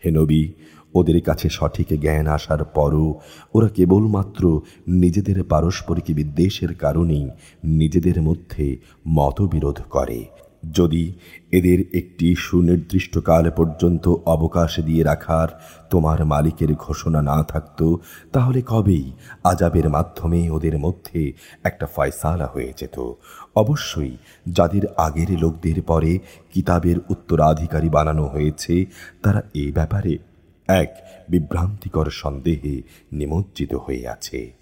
হে নবী, ওদের কাছে সঠিক জ্ঞান আসার পরও ওরা কেবলমাত্র নিজেদের পারস্পরিক বিদ্বেষের কারণেই নিজেদের মধ্যে মতবিরোধ করে। যদি এদের একটি সুনির্দিষ্টকাল পর্যন্ত অবকাশ দিয়ে রাখার তোমার মালিকের ঘোষণা না থাকত, তাহলে কবেই আযাবের মাধ্যমে ওদের মধ্যে একটা ফয়সালা হয়ে যেত। অবশ্যই যাদের আগের লোকদের পরে কিতাবের উত্তরাধিকারী বানানো হয়েছে, তারা এই ব্যাপারে এক বিভ্রান্তিকর সন্দেহে নিমজ্জিত হয়ে আছে।